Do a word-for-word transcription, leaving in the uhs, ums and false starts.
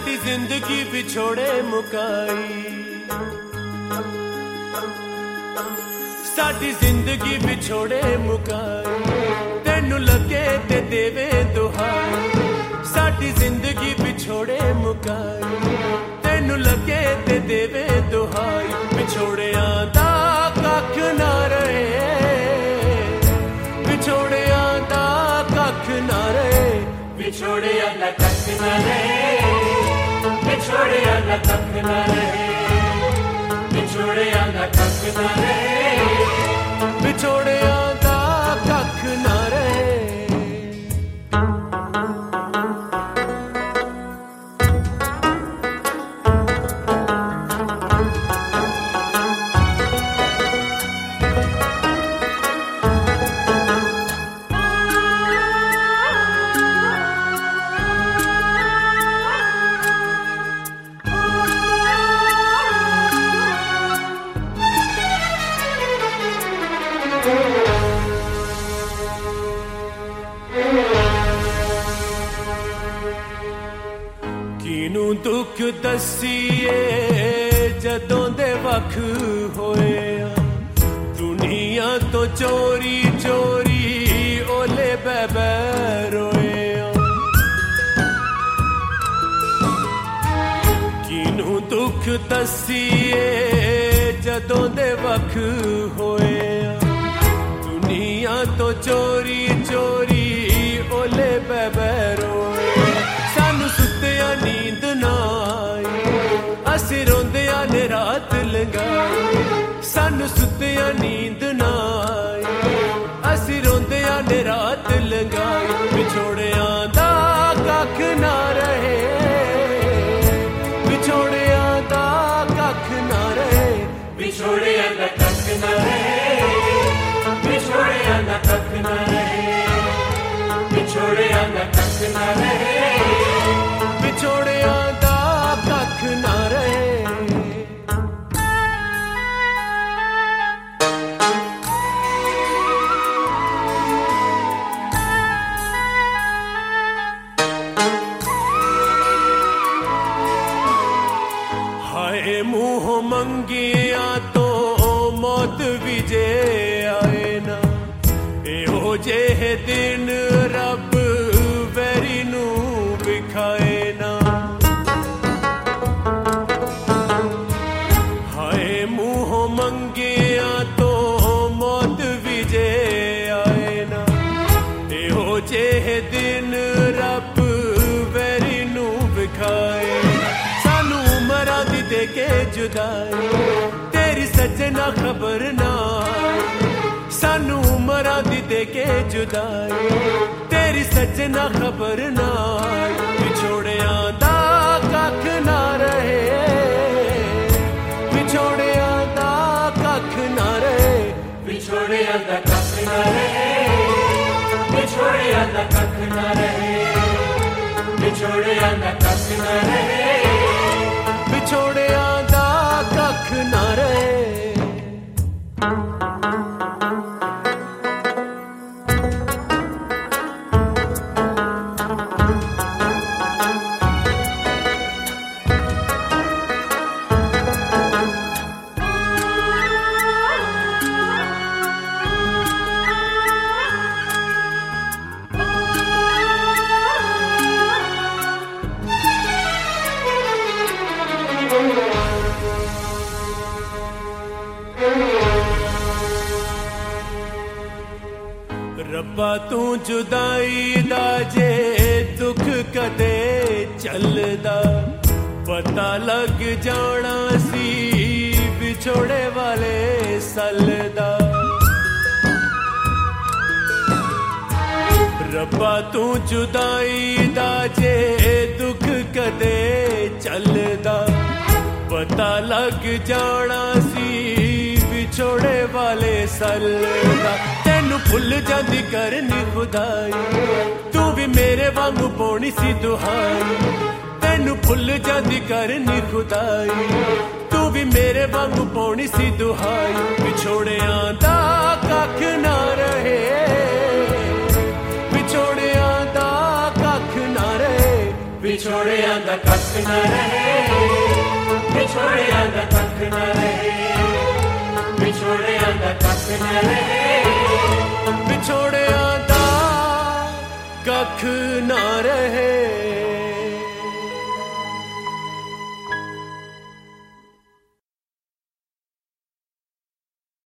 साडी जिंदगी विछोड़े मुकाई, साडी जिंदगी विछोड़े मुकाई, तेनू लगे ते देवे दुहाई। साडी जिंदगी विछोड़े मुकाई, तेनू लगे ते देवे दुहाई। विछोड़िया दा कख ना रहे, विछोड़िया दा कख ना रहे, विछोड़िया दा कख ना रहे, विछोड़िया दा कख ना रहे, विछोड़िया दा कख ना रहे, विछोड़िया दा कख ना रहे। किनू दुख दसीए जदों दे वख होए, दुनिया तो चोरी चोरी ओले बै बै रोए। किनू दुख दसीए जदों दे वख होए, दुनिया तो चोरी चोरी ओले बै बै रोए। सानू सुत्तिया नींद ना आई, असी रोंदिया ने रात लंघाई। सानू सुत्तिया नींद ना आई, असी रोंदिया ने रात लंघाई। विछोड़िया दा कख ना रहे, विछोड़िया दा कख ना रहे, विछोड़िया दा कख ना रहे, विछोड़िया दा कख ना रहे, विछोड़िया दा कख ना रहे, विछोड़िया दा कख ना रहे। हाय मुंह मंगिया तो मौत विजे आए ना, एहो जेह दिन रब वैरी नू विखाए ना। हाय मुंह मंगिया तो मौत विजे आए ना, एहो जेह दिन रब वैरी नू विखाए। सानू उमरां दी दे के जुदाई, तेरी सजना खबर ना आई। सानू उमरां दी दे के जुदाई, तेरी सजना खबर ना आई। विछोड़िया दा कख ना रहे, विछोड़िया दा कख ना रहे, विछोड़िया दा कख ना रहे, विछोड़िया दा कख ना रहे, विछोड़िया दा कख ना रहे, विछोड़िया दा कख ना रहे। रब्बा तू जुदाई दा जे दुख कदे चलदा, पता लग जाना सी विछोड़े वाले सलदा। रब्बा तू जुदाई दा जे दुख कदे चलदा, पता लग जाना सी विछोड़े वाले सलदा। तेनू भुल जांदी करनी खुदाई, तू भी मेरे वांगू पौनी सी दुहाई। तेनू भुल जांदी करनी खुदाई, तू भी मेरे वांगू पौनी सी दुहाई। विछोड़िया दा कख ना रहे, विछोड़िया दा कख ना रहे, ਵਿਛੋੜਿਆਂ ਦਾ ਕੱਖ ਨਾ ਰਹੇ, ਵਿਛੋੜਿਆਂ ਦਾ ਕੱਖ ਨਾ ਰਹੇ, ਵਿਛੋੜਿਆਂ ਦਾ ਕੱਖ ਨਾ ਰਹੇ, ਵਿਛੋੜਿਆਂ ਦਾ ਕੱਖ ਨਾ ਰਹੇ।